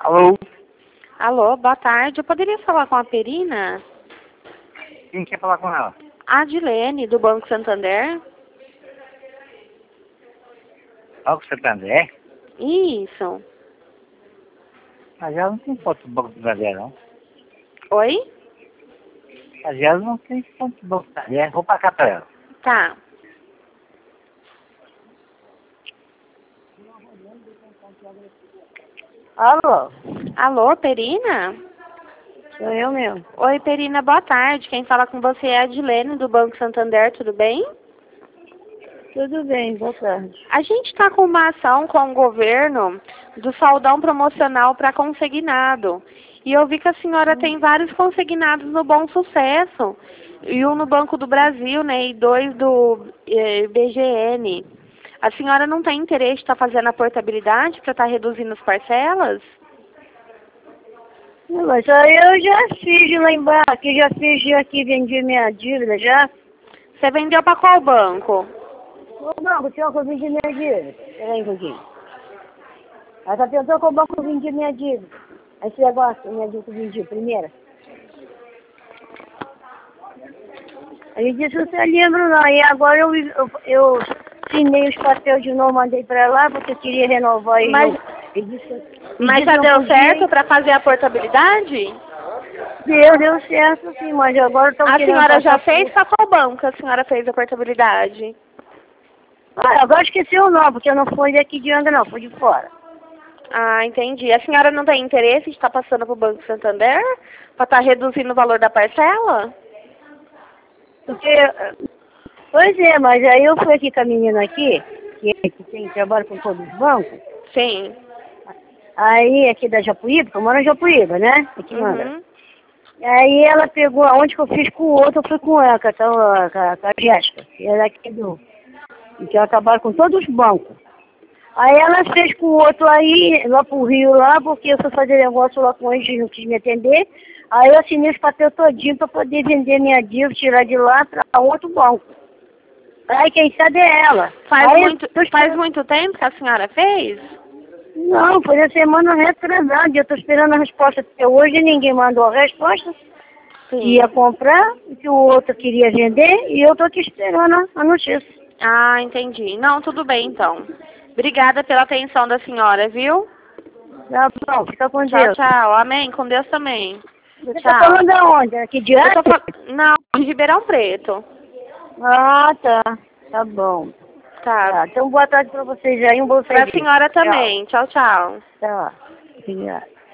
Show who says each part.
Speaker 1: Alô?
Speaker 2: Alô, boa tarde. Eu poderia falar com a Perina?
Speaker 1: Quem quer falar com ela?
Speaker 2: A Adilene, do Banco Santander.
Speaker 1: Banco Santander?
Speaker 2: Isso.
Speaker 1: Mas ela não tem foto do Banco Santander, não.
Speaker 2: Oi?
Speaker 1: Mas ela não tem foto do Banco Santander. Vou passar pra ela.
Speaker 2: Tá.
Speaker 3: Alô?
Speaker 2: Alô, Perina?
Speaker 3: Sou eu mesmo.
Speaker 2: Oi, Perina, boa tarde. Quem fala com você é a Adilene, do Banco Santander, tudo bem?
Speaker 3: Tudo bem, boa tarde.
Speaker 2: A gente está com uma ação com o governo do saldão promocional para consignado. E eu vi que a senhora tem vários consignados no Bom Sucesso. E um no Banco do Brasil, né? E dois do BGN. A senhora não tem interesse em estar fazendo a portabilidade para estar reduzindo as parcelas?
Speaker 3: Não, mas aí eu já fiz lá embaixo, já fiz aqui, vendi minha dívida já.
Speaker 2: Você vendeu para qual banco?
Speaker 3: Ô banco, senhor, que eu vendi minha dívida. Peraí um pouquinho. Ela tá pensando que o banco eu vendi minha dívida. Aí esse negócio, minha dívida que eu vendi, primeira. Aí disse, você lembra não. E agora eu assinei os papéis de novo, mandei pra lá, porque eu queria renovar e
Speaker 2: Mas já deu certo para fazer a portabilidade?
Speaker 3: Deu certo sim, mas agora estão
Speaker 2: A
Speaker 3: querendo
Speaker 2: senhora já
Speaker 3: passar
Speaker 2: fez? Para qual banco que a senhora fez a portabilidade?
Speaker 3: Ah, agora esqueci o nome, porque não foi daqui de Angra não, foi de fora.
Speaker 2: Ah, entendi. A senhora não tem interesse em estar passando para o Banco Santander? Para estar reduzindo o valor da parcela?
Speaker 3: Porque, pois é, mas aí eu fui aqui com a menina aqui, que tem trabalho com todos os bancos.
Speaker 2: Sim.
Speaker 3: Aí aqui da Japuíba, que eu moro em Japuíba, né? Aqui em Angra.
Speaker 2: Uhum.
Speaker 3: Aí ela pegou, aonde que eu fiz com o outro, eu fui com ela, com a Jéssica, que era aqui que ela trabalha com todos os bancos. Aí ela fez com o outro aí, lá pro Rio, lá, porque eu fui fazer negócio lá com eles, não quis me atender. Aí eu assinei esse papel todinho para poder vender minha dívida, tirar de lá para outro banco. Aí quem sabe é ela.
Speaker 2: Faz muito tempo que a senhora fez?
Speaker 3: Não, foi na semana retrasada. Eu tô esperando a resposta até hoje, ninguém mandou a resposta.
Speaker 2: Sim.
Speaker 3: Ia comprar, que o outro queria vender, e eu tô aqui esperando a notícia.
Speaker 2: Ah, entendi. Não, tudo bem então. Obrigada pela atenção da senhora, viu?
Speaker 3: Tá bom, fica com
Speaker 2: Tchau,
Speaker 3: Deus.
Speaker 2: tchau. Amém. Com Deus também.
Speaker 3: Você
Speaker 2: Tchau.
Speaker 3: tá falando aonde? Aqui de Angra?
Speaker 2: Não, de Ribeirão Preto.
Speaker 3: Ah, tá. Tá bom.
Speaker 2: Tá.
Speaker 3: Tá, então boa tarde pra vocês aí, um bom
Speaker 2: Pra
Speaker 3: serviço.
Speaker 2: senhora também. Tchau, tchau.
Speaker 3: Tá. Obrigada.